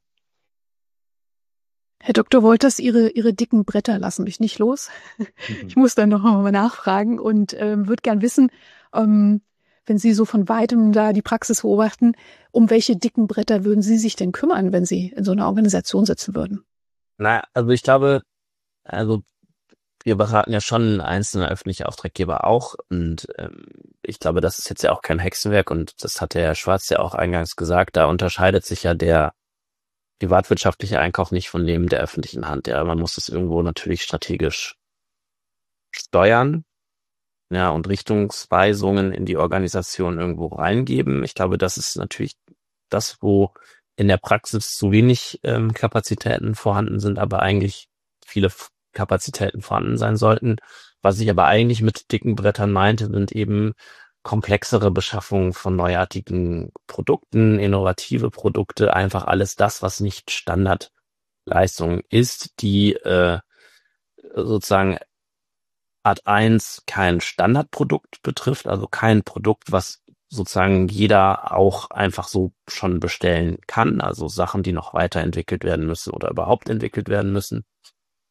Herr Dr. Wolters, Ihre dicken Bretter lassen mich nicht los. Ich muss dann noch mal nachfragen und würde gern wissen, wenn Sie so von weitem da die Praxis beobachten, um welche dicken Bretter würden Sie sich denn kümmern, wenn Sie in so einer Organisation sitzen würden? Also ich glaube, wir beraten ja schon einzelne öffentliche Auftraggeber auch, und ich glaube, das ist jetzt ja auch kein Hexenwerk, und das hat der Herr Schwarz ja auch eingangs gesagt, da unterscheidet sich ja der privatwirtschaftliche Einkauf nicht von dem der öffentlichen Hand. Ja, man muss das irgendwo natürlich strategisch steuern, ja, und Richtungsweisungen in die Organisation irgendwo reingeben. Ich glaube, das ist natürlich das, wo in der Praxis zu wenig Kapazitäten vorhanden sind, aber eigentlich viele Kapazitäten vorhanden sein sollten. Was ich aber eigentlich mit dicken Brettern meinte, sind eben komplexere Beschaffungen von neuartigen Produkten, innovative Produkte, einfach alles das, was nicht Standardleistung ist, die sozusagen Art 1 kein Standardprodukt betrifft, also kein Produkt, was sozusagen jeder auch einfach so schon bestellen kann, also Sachen, die noch weiterentwickelt werden müssen oder überhaupt entwickelt werden müssen.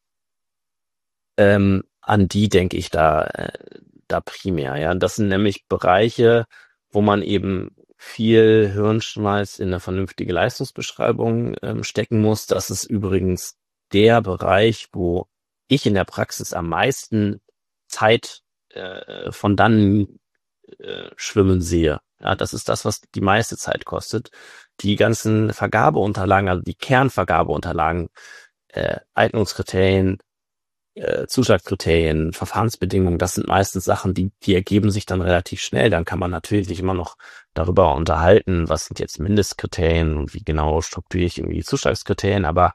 An die denke ich da primär. Ja, das sind nämlich Bereiche, wo man eben viel Hirnschmalz in eine vernünftige Leistungsbeschreibung stecken muss. Das ist übrigens der Bereich, wo ich in der Praxis am meisten Zeit von dann schwimmen sehe. Ja, das ist das, was die meiste Zeit kostet. Die ganzen Vergabeunterlagen, also die Kernvergabeunterlagen, Eignungskriterien, Zuschlagskriterien, Verfahrensbedingungen, das sind meistens Sachen, die ergeben sich dann relativ schnell. Dann kann man natürlich sich immer noch darüber unterhalten, was sind jetzt Mindestkriterien und wie genau strukturiere ich irgendwie Zuschlagskriterien, aber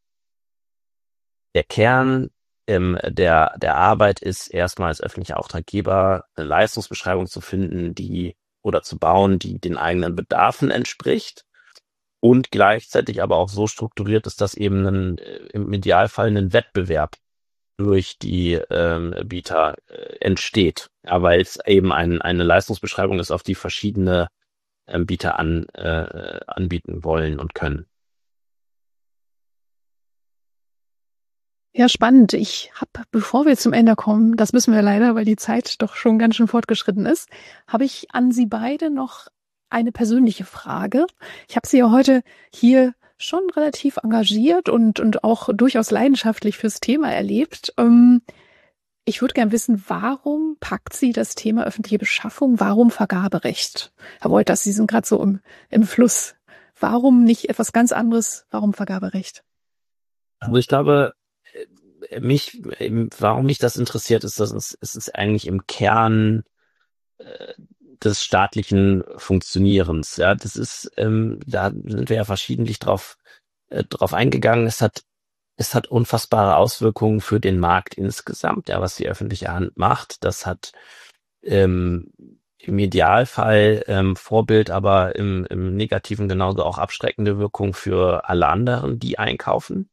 der Kern der Arbeit ist erstmal als öffentlicher Auftraggeber eine Leistungsbeschreibung zu finden, oder zu bauen, die den eigenen Bedarfen entspricht und gleichzeitig aber auch so strukturiert ist, dass eben im Idealfall ein Wettbewerb durch die Bieter entsteht. Ja, weil es eben eine Leistungsbeschreibung ist, auf die verschiedene Bieter anbieten wollen und können. Ja, spannend. Ich habe, bevor wir zum Ende kommen, das müssen wir leider, weil die Zeit doch schon ganz schön fortgeschritten ist, habe ich an Sie beide noch eine persönliche Frage. Ich habe Sie ja heute hier schon relativ engagiert und auch durchaus leidenschaftlich fürs Thema erlebt. Ich würde gern wissen, warum packt Sie das Thema öffentliche Beschaffung? Warum Vergaberecht? Herr Wolters, Sie sind gerade so im Fluss. Warum nicht etwas ganz anderes? Warum Vergaberecht? Also ich glaube, warum mich das interessiert, ist, dass es ist eigentlich im Kern des staatlichen Funktionierens. Ja, das ist, da sind wir ja verschiedentlich drauf eingegangen. Es hat unfassbare Auswirkungen für den Markt insgesamt, ja, was die öffentliche Hand macht. Das hat im Idealfall Vorbild, aber im Negativen genauso auch abschreckende Wirkung für alle anderen, die einkaufen.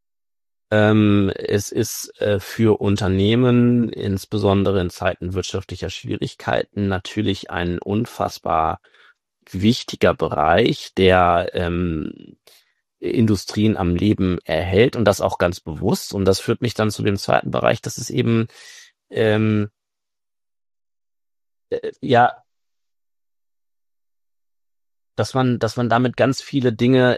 Es ist für Unternehmen, insbesondere in Zeiten wirtschaftlicher Schwierigkeiten, natürlich ein unfassbar wichtiger Bereich, der Industrien am Leben erhält und das auch ganz bewusst. Und das führt mich dann zu dem zweiten Bereich, das ist eben ja, dass man damit ganz viele Dinge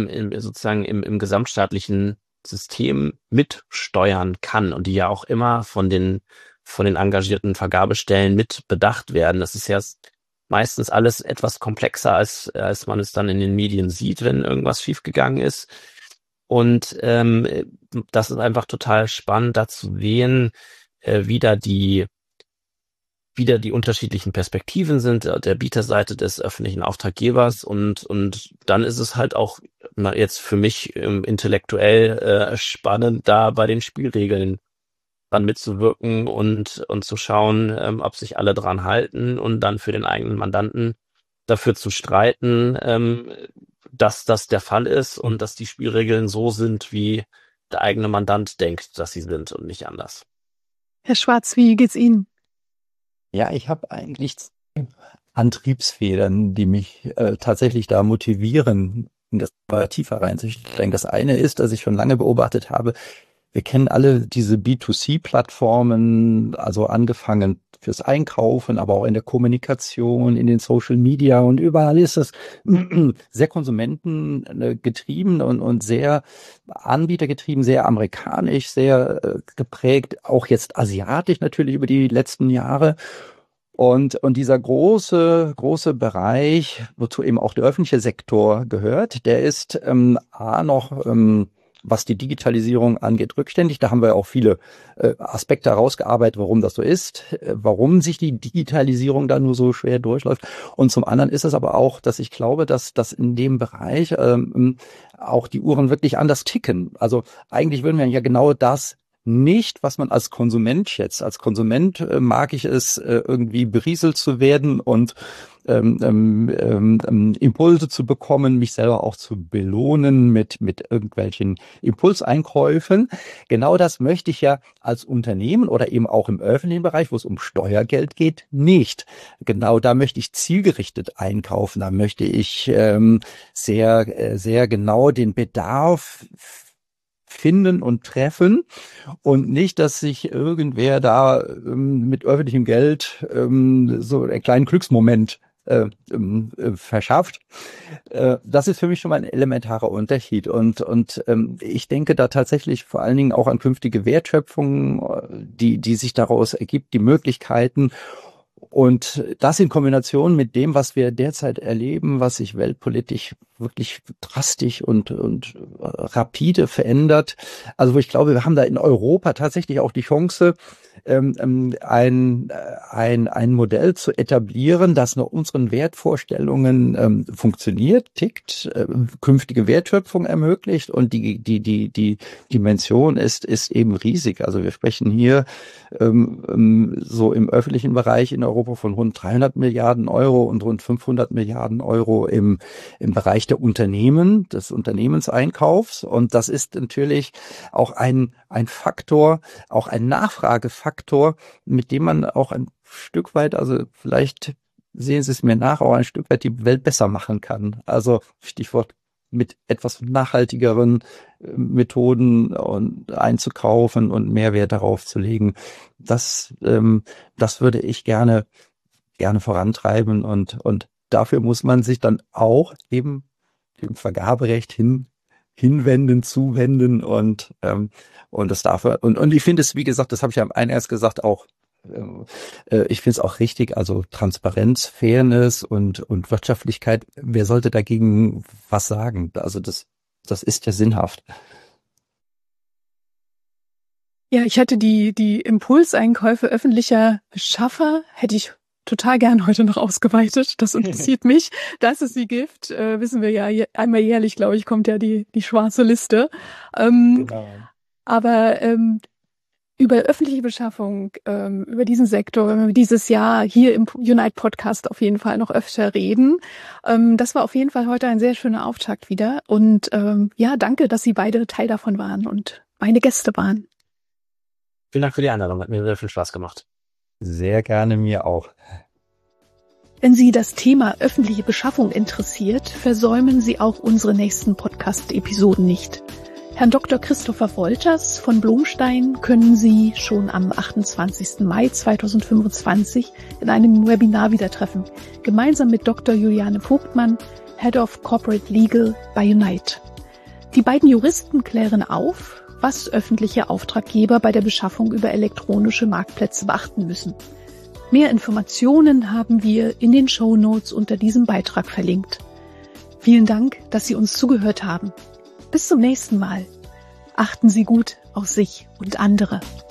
im gesamtstaatlichen System mitsteuern kann und die ja auch immer von den engagierten Vergabestellen mit bedacht werden. Das ist ja meistens alles etwas komplexer, als man es dann in den Medien sieht, wenn irgendwas schiefgegangen ist. Und das ist einfach total spannend, da zu sehen, wie da die unterschiedlichen Perspektiven sind, der Bieterseite des öffentlichen Auftraggebers und dann ist es halt auch jetzt für mich intellektuell spannend, da bei den Spielregeln dran mitzuwirken und zu schauen, ob sich alle dran halten und dann für den eigenen Mandanten dafür zu streiten, dass das der Fall ist und dass die Spielregeln so sind, wie der eigene Mandant denkt, dass sie sind und nicht anders. Herr Schwarz, wie geht's Ihnen? Ja, ich habe eigentlich Antriebsfedern, die mich tatsächlich da motivieren, in das tiefer reinzusteigen. Das eine ist, dass ich schon lange beobachtet habe, wir kennen alle diese B2C-Plattformen, also angefangen fürs Einkaufen, aber auch in der Kommunikation, in den Social Media und überall ist das sehr konsumentengetrieben und sehr anbietergetrieben, sehr amerikanisch, sehr geprägt, auch jetzt asiatisch natürlich über die letzten Jahre. Und dieser große Bereich, wozu eben auch der öffentliche Sektor gehört, der ist noch was die Digitalisierung angeht, rückständig. Da haben wir auch viele Aspekte herausgearbeitet, warum das so ist, warum sich die Digitalisierung da nur so schwer durchläuft. Und zum anderen ist es aber auch, dass ich glaube, dass in dem Bereich auch die Uhren wirklich anders ticken. Also eigentlich würden wir ja genau das nicht, was man als Konsument schätzt. Als Konsument mag ich es, irgendwie berieselt zu werden und Impulse zu bekommen, mich selber auch zu belohnen mit irgendwelchen Impulseinkäufen. Genau das möchte ich ja als Unternehmen oder eben auch im öffentlichen Bereich, wo es um Steuergeld geht, nicht. Genau da möchte ich zielgerichtet einkaufen. Da möchte ich sehr genau den Bedarf finden und treffen und nicht, dass sich irgendwer da mit öffentlichem Geld so einen kleinen Glücksmoment verschafft. Das ist für mich schon mal ein elementarer Unterschied. Und ich denke da tatsächlich vor allen Dingen auch an künftige Wertschöpfung, die sich daraus ergibt, die Möglichkeiten. Und das in Kombination mit dem, was wir derzeit erleben, was sich weltpolitisch wirklich drastisch und rapide verändert. Also wo ich glaube, wir haben da in Europa tatsächlich auch die Chance, ein Modell zu etablieren, das nach unseren Wertvorstellungen funktioniert, tickt, künftige Wertschöpfung ermöglicht und die Dimension ist eben riesig. Also wir sprechen hier so im öffentlichen Bereich in Europa von rund 300 Milliarden Euro und rund 500 Milliarden Euro im Bereich der Unternehmen, des Unternehmenseinkaufs. Und das ist natürlich auch ein Faktor, auch ein Nachfragefaktor, mit dem man auch ein Stück weit, also vielleicht sehen Sie es mir nach, auch ein Stück weit die Welt besser machen kann. Also Stichwort mit etwas nachhaltigeren Methoden und einzukaufen und Mehrwert darauf zu legen. Das würde ich gerne vorantreiben und dafür muss man sich dann auch eben dem Vergaberecht zuwenden und das darf und ich finde es, wie gesagt, das habe ich ja eingangs gesagt, auch ich finde es auch richtig, also Transparenz, Fairness und Wirtschaftlichkeit. Wer sollte dagegen was sagen? Also das ist ja sinnhaft. Ja, ich hätte die Impulseinkäufe öffentlicher Beschaffer hätte ich total gern heute noch ausgeweitet. Das interessiert mich. Das ist die Gift. Wissen wir ja, einmal jährlich, glaube ich, kommt ja die schwarze Liste. Genau. Aber über öffentliche Beschaffung, über diesen Sektor, wenn wir dieses Jahr hier im Unite Podcast auf jeden Fall noch öfter reden. Das war auf jeden Fall heute ein sehr schöner Auftakt wieder. Und ja, danke, dass Sie beide Teil davon waren und meine Gäste waren. Vielen Dank für die Einladung. Hat mir sehr viel Spaß gemacht. Sehr gerne, mir auch. Wenn Sie das Thema öffentliche Beschaffung interessiert, versäumen Sie auch unsere nächsten Podcast-Episoden nicht. Herrn Dr. Christopher Wolters von Blomstein können Sie schon am 28. Mai 2025 in einem Webinar wieder treffen, gemeinsam mit Dr. Juliane Vogtmann, Head of Corporate Legal bei Unite. Die beiden Juristen klären auf, was öffentliche Auftraggeber bei der Beschaffung über elektronische Marktplätze beachten müssen. Mehr Informationen haben wir in den Shownotes unter diesem Beitrag verlinkt. Vielen Dank, dass Sie uns zugehört haben. Bis zum nächsten Mal. Achten Sie gut auf sich und andere.